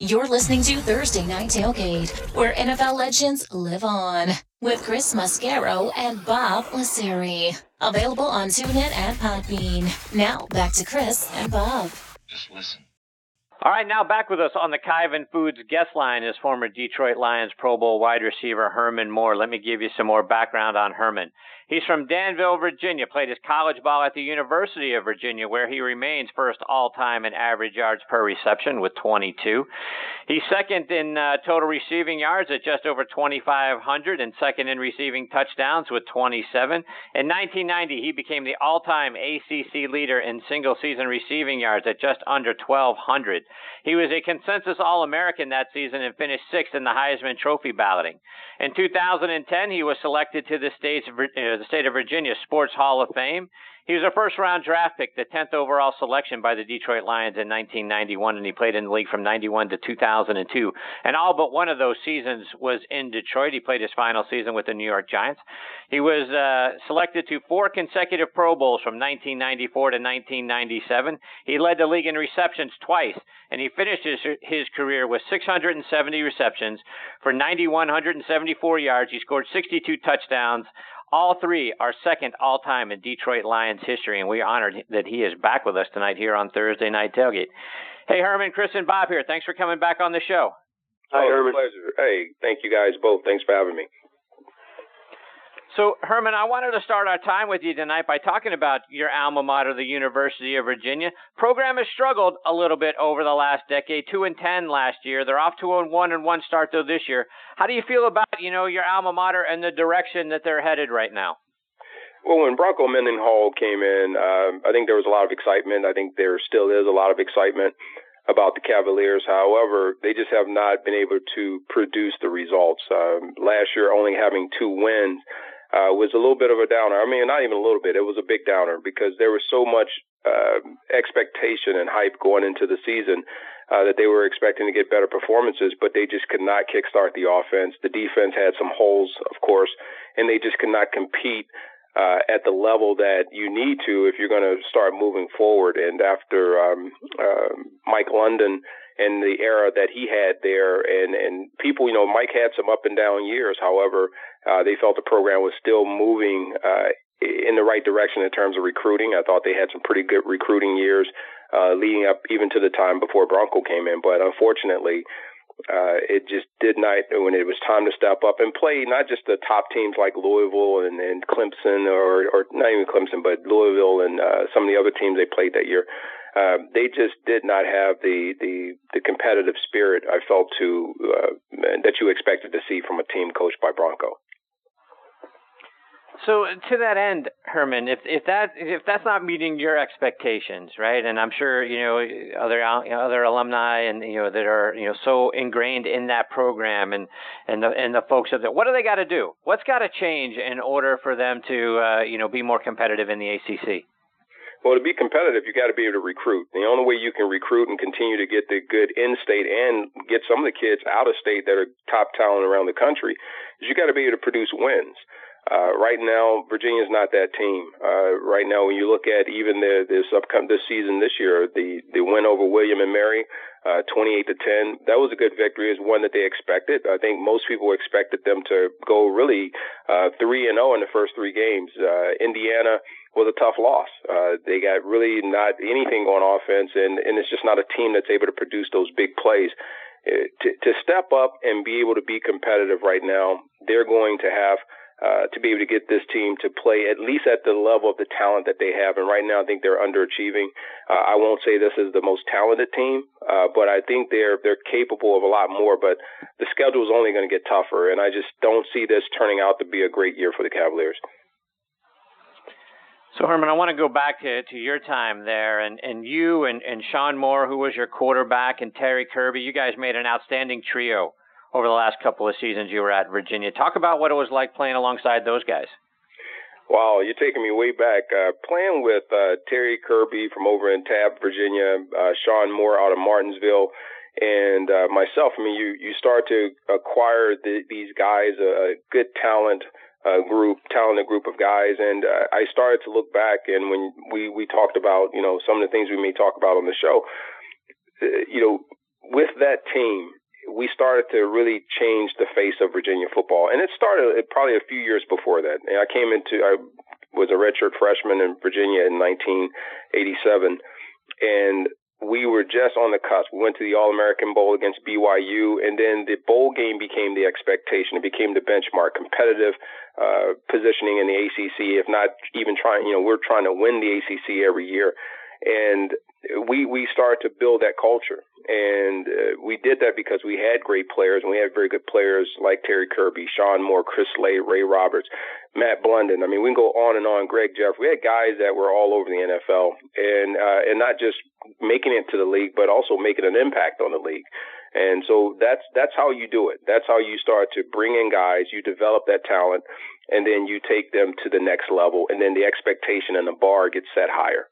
You're listening to Thursday Night Tailgate, where NFL legends live on, with Chris Mascaro and Bob Lasseri. Available on TuneIn and Podbean. Now, back to Chris and Bob. Just listen. All right, now back with us on the Kyvan Foods guest line is former Detroit Lions Pro Bowl wide receiver Herman Moore. Let me give you some more background on Herman. He's from Danville, Virginia, played his college ball at the University of Virginia, where he remains first all-time in average yards per reception with 22. He's second in total receiving yards at just over 2,500 and second in receiving touchdowns with 27. In 1990, he became the all-time ACC leader in single-season receiving yards at just under 1,200. He was a consensus All-American that season and finished sixth in the Heisman Trophy balloting. In 2010, he was selected to the State of Virginia Sports Hall of Fame. He was a first-round draft pick, the 10th overall selection by the Detroit Lions in 1991, and he played in the league from 91 to 2002. And all but one of those seasons was in Detroit. He played his final season with the New York Giants. He was selected to 4 consecutive Pro Bowls from 1994 to 1997. He led the league in receptions twice, and he finished his career with 670 receptions for 9,174 yards. He scored 62 touchdowns. All three are second all-time in Detroit Lions history, and we're honored that he is back with us tonight here on Thursday Night Tailgate. Hey, Herman, Chris, and Bob here. Thanks for coming back on the show. Hi, Herman. Pleasure. Hey, thank you guys both. Thanks for having me. So, Herman, I wanted to start our time with you tonight by talking about your alma mater, the University of Virginia. Program has struggled a little bit over the last decade, 2-10 last year. They're off to a 1-1 start, though, this year. How do you feel about, your alma mater and the direction that they're headed right now? Well, when Bronco Mendenhall came in, I think there was a lot of excitement. I think there still is a lot of excitement about the Cavaliers. However, they just have not been able to produce the results. Last year, only having 2 wins was a little bit of a downer. I mean, not even a little bit. It was a big downer because there was so much expectation and hype going into the season that they were expecting to get better performances, but they just could not kickstart the offense. The defense had some holes, of course, and they just could not compete at the level that you need to if you're going to start moving forward. And after Mike London and the era that he had there, and people, Mike had some up and down years. However, they felt the program was still moving in the right direction in terms of recruiting. I thought they had some pretty good recruiting years leading up even to the time before Bronco came in. But unfortunately, it just did not, when it was time to step up and play not just the top teams like Louisville and Clemson, or not even Clemson, but Louisville and some of the other teams they played that year. They just did not have the competitive spirit I felt that you expected to see from a team coached by Bronco. So to that end, Herman, if that's not meeting your expectations, right? And I'm sure other alumni and that are so ingrained in that program and the folks of it. What do they got to do? What's got to change in order for them to be more competitive in the ACC? Well, to be competitive, you got to be able to recruit. The only way you can recruit and continue to get the good in-state and get some of the kids out of state that are top talent around the country is you got to be able to produce wins. Right now, Virginia's not that team. Right now, when you look at even this season this year, the win over William and Mary, 28-10, that was a good victory. It was one that they expected. I think most people expected them to go really 3-0 in the first 3 games. Indiana was a tough loss. They got really not anything on offense, and it's just not a team that's able to produce those big plays. To step up and be able to be competitive right now, they're going to have to be able to get this team to play at least at the level of the talent that they have. And right now, I think they're underachieving. I won't say this is the most talented team, but I think they're capable of a lot more. But the schedule is only going to get tougher, and I just don't see this turning out to be a great year for the Cavaliers. So, Herman, I want to go back to your time there, and you and Sean Moore, who was your quarterback, and Terry Kirby. You guys made an outstanding trio over the last couple of seasons you were at Virginia. Talk about what it was like playing alongside those guys. Wow, you're taking me way back. Playing with Terry Kirby from over in Tabb, Virginia, Sean Moore out of Martinsville, and myself. I mean, you start to acquire these guys, a good talented group of guys, and I started to look back, and when we talked about some of the things we may talk about on the show, with that team, we started to really change the face of Virginia football. And it started probably a few years before that. And I was a redshirt freshman in Virginia in 1987. And we were just on the cusp. We went to the All-American Bowl against BYU, and then the bowl game became the expectation. It became the benchmark, competitive positioning in the ACC, if not even trying, we're trying to win the ACC every year. And we started to build that culture. And we did that because we had great players, and we had very good players like Terry Kirby, Sean Moore, Chris Slade, Ray Roberts, Matt Blunden. I mean, we can go on and on. Greg Jeff. We had guys that were all over the NFL, and not just making it to the league, but also making an impact on the league. And so that's how you do it. That's how you start to bring in guys. You develop that talent, and then you take them to the next level, and then the expectation and the bar gets set higher.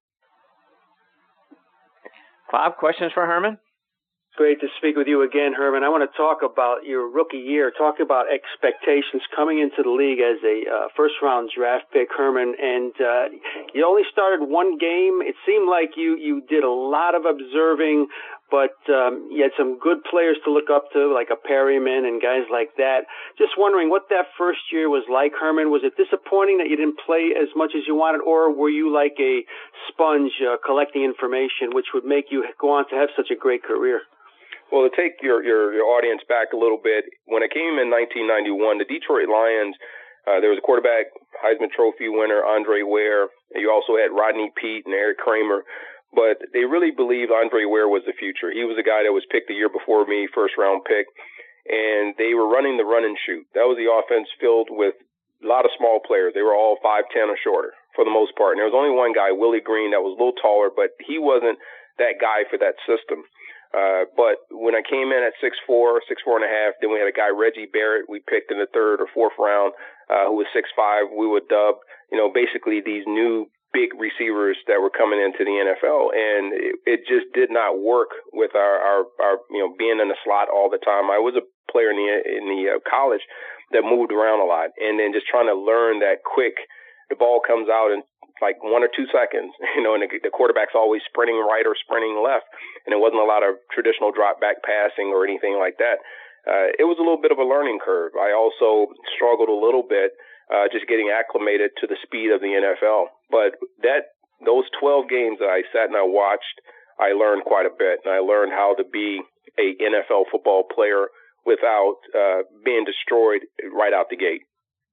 Bob, questions for Herman? Great to speak with you again, Herman. I want to talk about your rookie year, talk about expectations coming into the league as a first-round draft pick, Herman. And you only started one game. It seemed like you did a lot of observing, but you had some good players to look up to, like a Perryman and guys like that. Just wondering what that first year was like, Herman. Was it disappointing that you didn't play as much as you wanted, or were you like a sponge collecting information, which would make you go on to have such a great career? Well, to take your audience back a little bit, when I came in 1991, the Detroit Lions, there was a quarterback, Heisman Trophy winner, Andre Ware. You also had Rodney Peete and Eric Kramer. But they really believed Andre Ware was the future. He was a guy that was picked the year before me, first-round pick, and they were running the run and shoot. That was the offense filled with a lot of small players. They were all 5'10" or shorter for the most part. And there was only one guy, Willie Green, that was a little taller, but he wasn't that guy for that system. But when I came in at 6'4", 6'4.5", then we had a guy, Reggie Barrett, we picked in the third or fourth round, who was 6'5". We were dubbed, basically these new big receivers that were coming into the NFL, and it just did not work with our being in the slot all the time. I was a player in the college that moved around a lot, and then just trying to learn that quick. The ball comes out in like 1 or 2 seconds, and the quarterback's always sprinting right or sprinting left, and it wasn't a lot of traditional drop back passing or anything like that. It was a little bit of a learning curve. I also struggled a little bit just getting acclimated to the speed of the NFL. But those 12 games that I sat and I watched, I learned quite a bit, and I learned how to be a NFL football player without being destroyed right out the gate.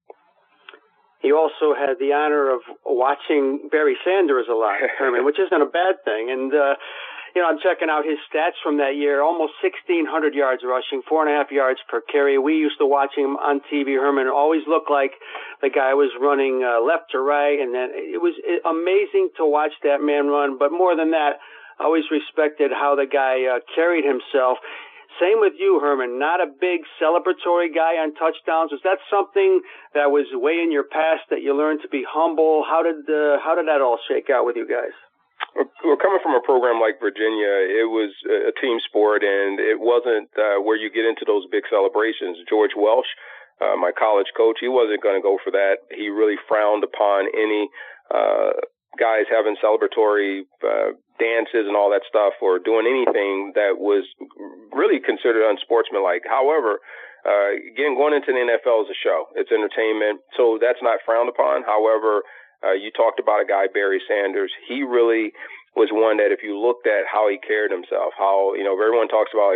You also had the honor of watching Barry Sanders a lot, Herman, which isn't a bad thing. And, I'm checking out his stats from that year, almost 1,600 yards rushing, 4.5 yards per carry. We used to watch him on TV, Herman. It always looked like the guy was running left to right. And then it was amazing to watch that man run. But more than that, I always respected how the guy carried himself. Same with you, Herman. Not a big celebratory guy on touchdowns. Was that something that was way in your past that you learned to be humble? How did that all shake out with you guys? Well, coming from a program like Virginia, it was a team sport, and it wasn't where you get into those big celebrations. George Welsh, my college coach, he wasn't going to go for that. He really frowned upon any guys having celebratory dances and all that stuff, or doing anything that was really considered unsportsmanlike. However, again, going into the NFL is a show. It's entertainment, so that's not frowned upon. However, you talked about a guy, Barry Sanders. He really was one that if you looked at how he carried himself, how, everyone talks about,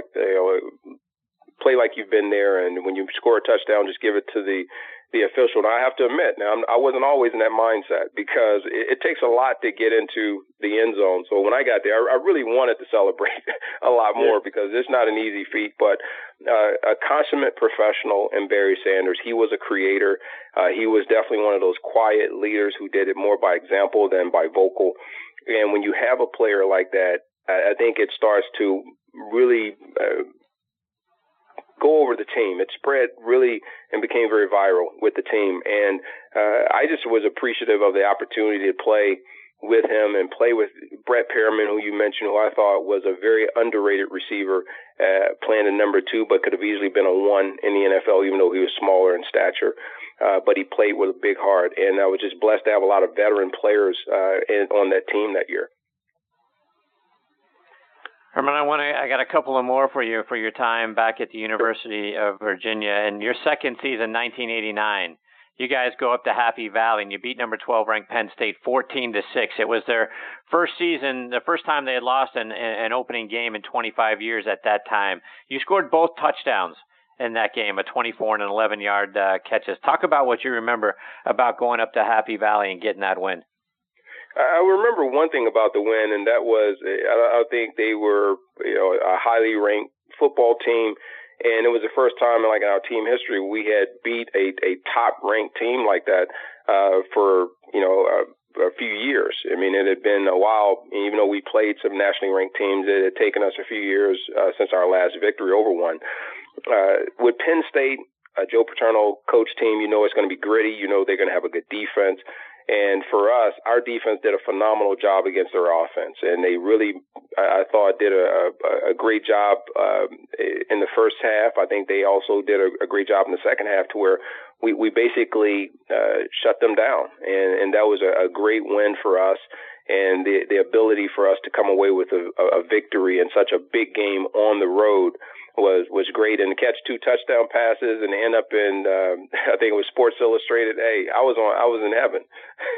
play like you've been there, and when you score a touchdown, just give it to the official. And I have to admit, now I wasn't always in that mindset, because it takes a lot to get into the end zone. So when I got there, I really wanted to celebrate a lot more, because it's not an easy feat. But a consummate professional in Barry Sanders, he was a creator. He was definitely one of those quiet leaders who did it more by example than by vocal. And when you have a player like that, I think it starts to really go over the team. It spread really and became very viral with the team. And I just was appreciative of the opportunity to play with him and play with Brett Perriman, who you mentioned, who I thought was a very underrated receiver, playing a number 2, but could have easily been a 1 in the NFL, even though he was smaller in stature. But he played with a big heart. And I was just blessed to have a lot of veteran players on that team that year. Herman, I got a couple of more for you for your time back at the University of Virginia. And your second season, 1989, you guys go up to Happy Valley and you beat number 12 ranked Penn State 14-6. It was their first season, the first time they had lost an opening game in 25 years at that time. You scored both touchdowns in that game, a 24 and an 11-yard catches. Talk about what you remember about going up to Happy Valley and getting that win. I remember one thing about the win, and that was I think they were a highly ranked football team, and it was the first time in our team history we had beat a top ranked team like that for a few years. I mean, it had been a while, even though we played some nationally ranked teams. It had taken us a few years since our last victory over one. With Penn State, Joe Paterno coach team, it's going to be gritty. They're going to have a good defense. And for us, our defense did a phenomenal job against their offense. And they really, I thought, did a great job in the first half. I think they also did a great job in the second half to where we basically shut them down. And that was a great win for us. And the ability for us to come away with a victory in such a big game on the road was great. And to catch 2 touchdown passes and end up in I think it was Sports Illustrated. Hey, I was in heaven.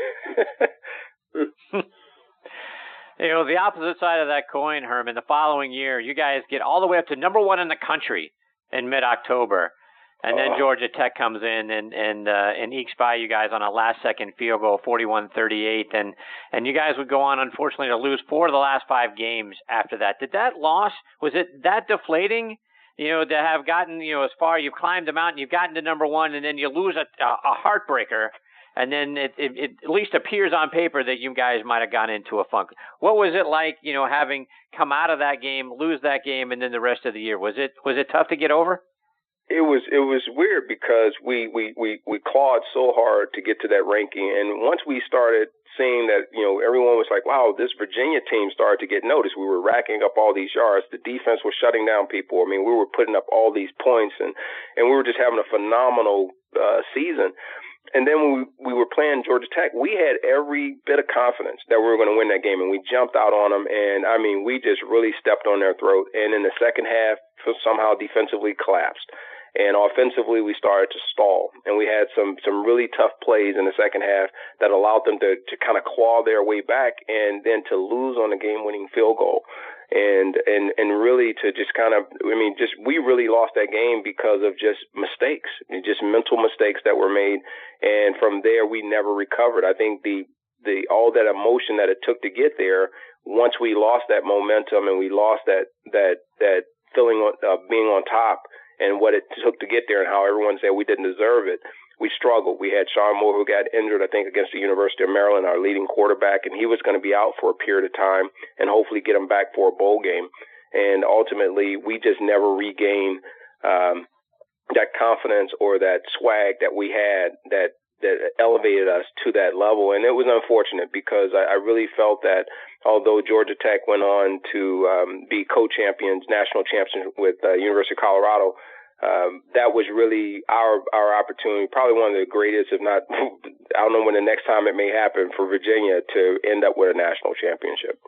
The opposite side of that coin, Herman, the following year, you guys get all the way up to number 1 in the country in mid-October. And then Georgia Tech comes in and ekes by you guys on a last-second field goal, 41-38. And you guys would go on, unfortunately, to lose 4 of the last 5 games after that. Did that loss, was it that deflating, to have gotten, as far, you've climbed the mountain, you've gotten to number 1, and then you lose a heartbreaker, and then it at least appears on paper that you guys might have gone into a funk. What was it like, having come out of that game, lose that game, and then the rest of the year? Was it tough to get over? It was weird because we clawed so hard to get to that ranking, and once we started seeing that, everyone was like, wow, this Virginia team started to get noticed. We were racking up all these yards. The defense was shutting down people. I mean, we were putting up all these points, and we were just having a phenomenal season. And then when we were playing Georgia Tech, we had every bit of confidence that we were going to win that game, and we jumped out on them. And, I mean, we just really stepped on their throat. And in the second half, somehow defensively collapsed. And offensively, we started to stall. And we had some really tough plays in the second half that allowed them to kind of claw their way back and then to lose on a game-winning field goal. And really to just kind of, we really lost that game because of just mistakes, just mental mistakes that were made. And from there, we never recovered. I think all that emotion that it took to get there, once we lost that momentum and we lost that feeling of being on top, and what it took to get there and how everyone said we didn't deserve it, we struggled. We had Sean Moore, who got injured, I think, against the University of Maryland, our leading quarterback, and he was going to be out for a period of time and hopefully get him back for a bowl game. And ultimately, we just never regained that confidence or that swag that we had that elevated us to that level. And it was unfortunate because I really felt that although Georgia Tech went on to be co-champions, national champions with University of Colorado, that was really our opportunity, probably one of the greatest, if not, I don't know when the next time it may happen for Virginia to end up with a national championship.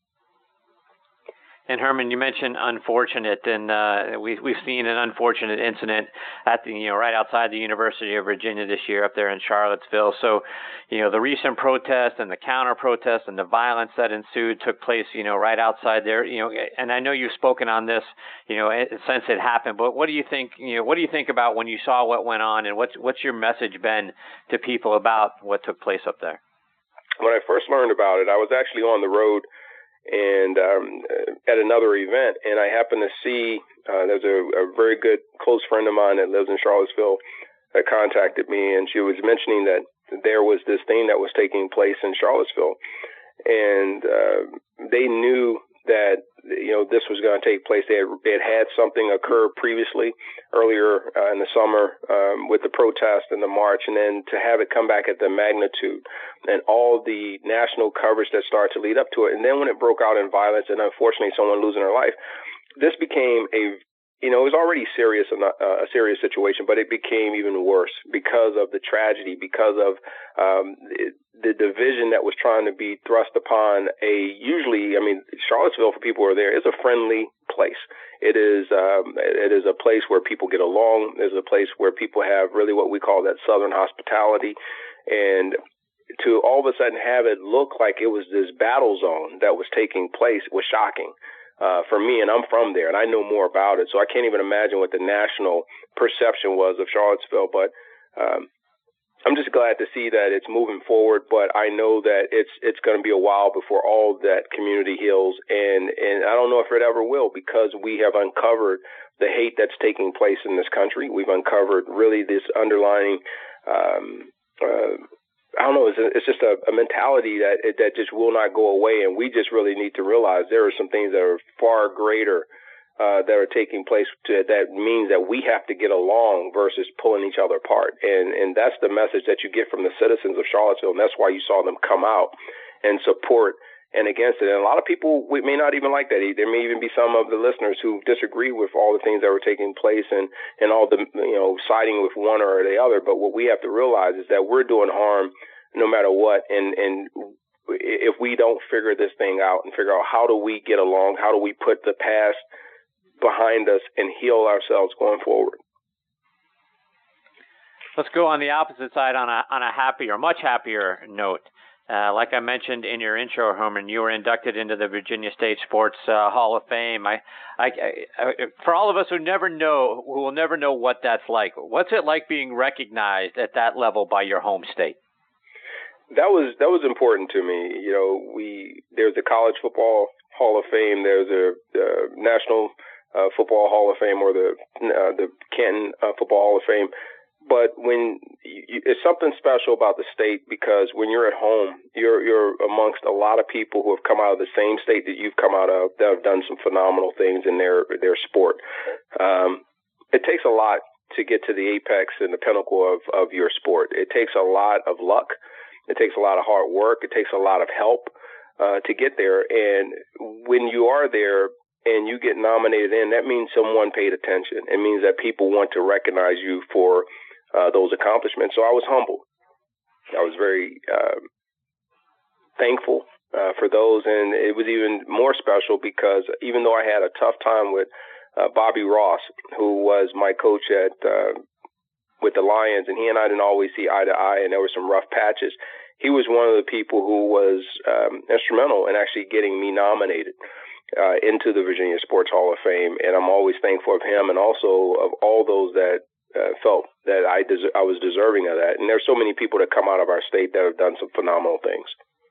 And Herman, you mentioned unfortunate, and we've seen an unfortunate incident at the right outside the University of Virginia this year, up there in Charlottesville. So, the recent protest and the counter protest and the violence that ensued took place, right outside there. And I know you've spoken on this, since it happened. But what do you think? What do you think about when you saw what went on, and what's your message been to people about what took place up there? When I first learned about it, I was actually on the road and at another event, and I happened to see there's a very good close friend of mine that lives in Charlottesville that contacted me, and she was mentioning that there was this thing that was taking place in Charlottesville, and they knew that this was going to take place. They had something occur previously earlier in the summer with the protest and the march, and then to have it come back at the magnitude and all the national coverage that started to lead up to it. And then when it broke out in violence and unfortunately someone losing their life, this became a it was already a serious situation, but it became even worse because of the tragedy, because of the division that was trying to be thrust upon Charlottesville, for people who are there, is a friendly place. It is a place where people get along. It's a place where people have really what we call that Southern hospitality. And to all of a sudden have it look like it was this battle zone that was taking place was shocking. For me, and I'm from there, and I know more about it, so I can't even imagine what the national perception was of Charlottesville. But I'm just glad to see that it's moving forward. But I know that it's going to be a while before all that community heals, and I don't know if it ever will, because we have uncovered the hate that's taking place in this country. We've uncovered really this underlying I don't know. It's just a mentality that just will not go away, and we just really need to realize there are some things that are far greater that are taking place. That means that we have to get along versus pulling each other apart, and that's the message that you get from the citizens of Charlottesville, and that's why you saw them come out and support and against it. And a lot of people may not even like that. There may even be some of the listeners who disagree with all the things that were taking place and all the, siding with one or the other. But what we have to realize is that we're doing harm no matter what. And if we don't figure this thing out and figure out how do we get along, how do we put the past behind us and heal ourselves going forward. Let's go on the opposite side on a happier, much happier note. Like I mentioned in your intro, Herman, you were inducted into the Virginia State Sports Hall of Fame. For all of us who will never know what that's like, what's it like being recognized at that level by your home state? That was important to me. There's the College Football Hall of Fame. There's a National Football Hall of Fame, or the Canton Football Hall of Fame. But when it's something special about the state, because when you're at home, you're amongst a lot of people who have come out of the same state that you've come out of, that have done some phenomenal things in their sport. It takes a lot to get to the apex and the pinnacle of your sport. It takes a lot of luck. It takes a lot of hard work. It takes a lot of help to get there. And when you are there and you get nominated in, that means someone paid attention. It means that people want to recognize you for those accomplishments. So I was humbled. I was very thankful for those. And it was even more special because even though I had a tough time with Bobby Ross, who was my coach with the Lions, and he and I didn't always see eye to eye, and there were some rough patches, he was one of the people who was instrumental in actually getting me nominated into the Virginia Sports Hall of Fame. And I'm always thankful of him, and also of all those that felt that I was deserving of that. And there's so many people that come out of our state that have done some phenomenal things.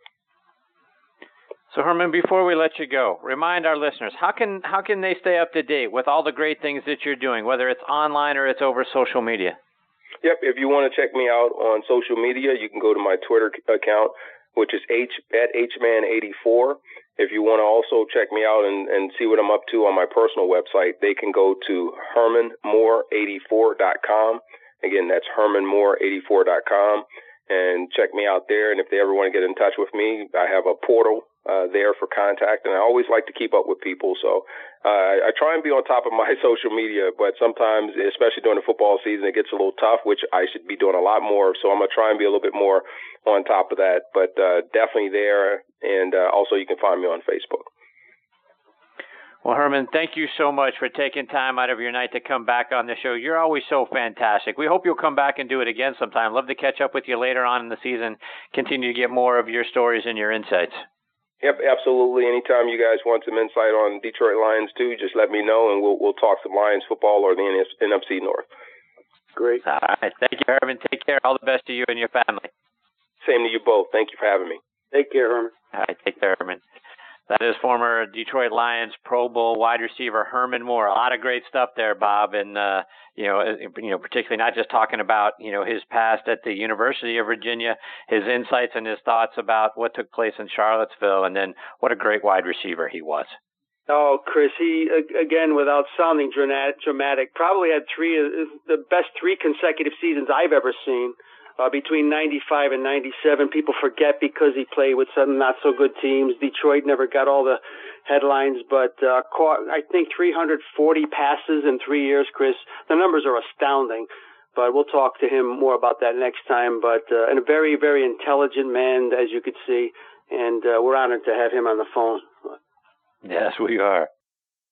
So Herman, before we let you go, remind our listeners, how can they stay up to date with all the great things that you're doing, whether it's online or it's over social media? Yep. If you want to check me out on social media, you can go to my Twitter account, which is @HMan84. If you want to also check me out and see what I'm up to on my personal website, they can go to HermanMoore84.com. Again, that's HermanMoore84.com, and check me out there. And if they ever want to get in touch with me, I have a portal there for contact, and I always like to keep up with people. So I try and be on top of my social media, but sometimes, especially during the football season, it gets a little tough, which I should be doing a lot more. So I'm going to try and be a little bit more on top of that, but definitely there. And also you can find me on Facebook. Well, Herman, thank you so much for taking time out of your night to come back on the show. You're always so fantastic. We hope you'll come back and do it again sometime. Love to catch up with you later on in the season, continue to get more of your stories and your insights. Yep, absolutely. Anytime you guys want some insight on Detroit Lions too, just let me know, and we'll talk some Lions football or the NFC North. Great. All right. Thank you, Herman. Take care. All the best to you and your family. Same to you both. Thank you for having me. Take care, Herman. All right. Take care, Herman. That is former Detroit Lions Pro Bowl wide receiver Herman Moore. A lot of great stuff there, Bob, and particularly not just talking about his past at the University of Virginia, his insights and his thoughts about what took place in Charlottesville, and then what a great wide receiver he was. Oh, Chris, he again, without sounding dramatic, probably had the best 3 consecutive seasons I've ever seen. between 95 and 97. People forget because he played with some not-so-good teams. Detroit never got all the headlines, but caught, I think, 340 passes in 3 years, Chris. The numbers are astounding, but we'll talk to him more about that next time. But and a very, very intelligent man, as you could see, and we're honored to have him on the phone. Yes, we are.